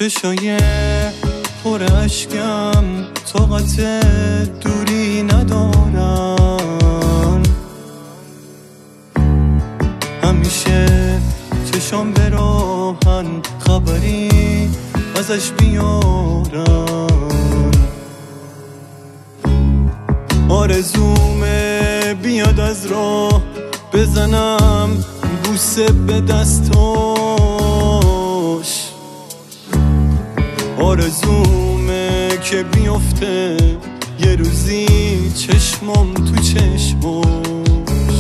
چشای پر اشکم طاقت دوری ندارن، همیشه چشام به راهن خبری ازش بیارن. آرزومه بیاد از راه بزنم بوسه به دستاش، آرزومه که بیفته یه روزی چشمام تو چشماش.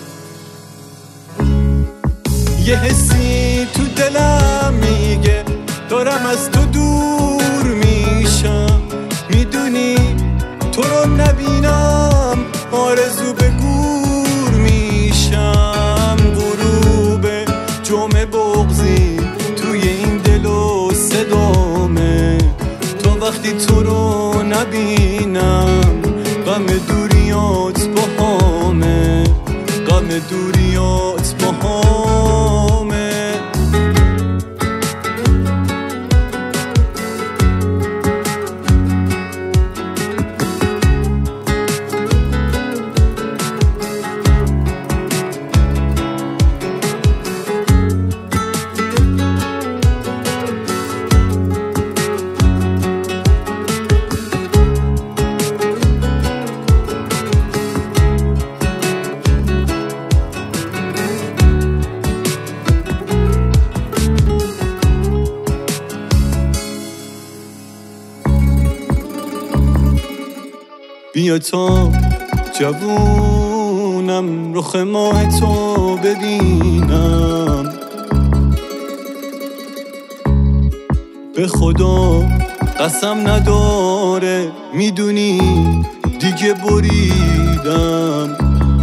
یه حسی تو دلم میگه دارم از تو دور میشم، میدونی تو رو نبینم آرزو به گور میشم. غروب جمعه بغضی توی این دل و صدامه، تو وقتی تو رو نبینم غم دوریات باهامه، غم دوریات باهامه. بیا تا جوونم رخ ماه تو ببینم، به خدا قسم نداره میدونی دیگه بریدم،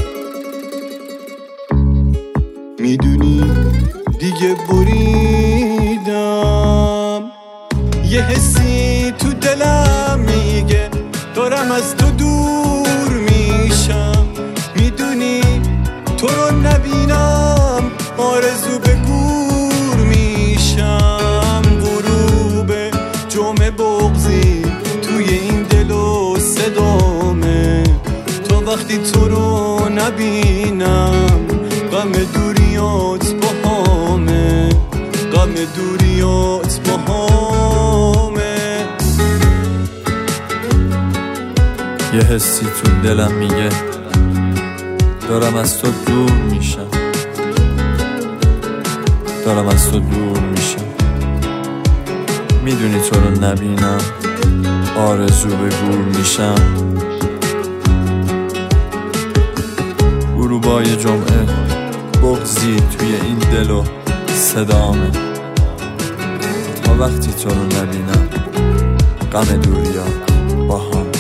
میدونی دیگه بریدم. یه حسی تو دلم میگه دارم از تو دور میشم، میدونی تو رو نبینم آرزو به گور میشم. غروب جمعه بغضی توی این دل و صدامه، تو وقتی تو رو نبینم غم دوریات باهامه، غم دوریات باهامه. یه حسی تو دلم میگه دارم از تو دور میشم، دارم از تو دور میشم، میدونی تو رو نبینم آرزو به گور میشم. غروبای جمعه بغضی توی این دل و صدامه، تا وقتی تو رو نبینم غم دوریات باهام.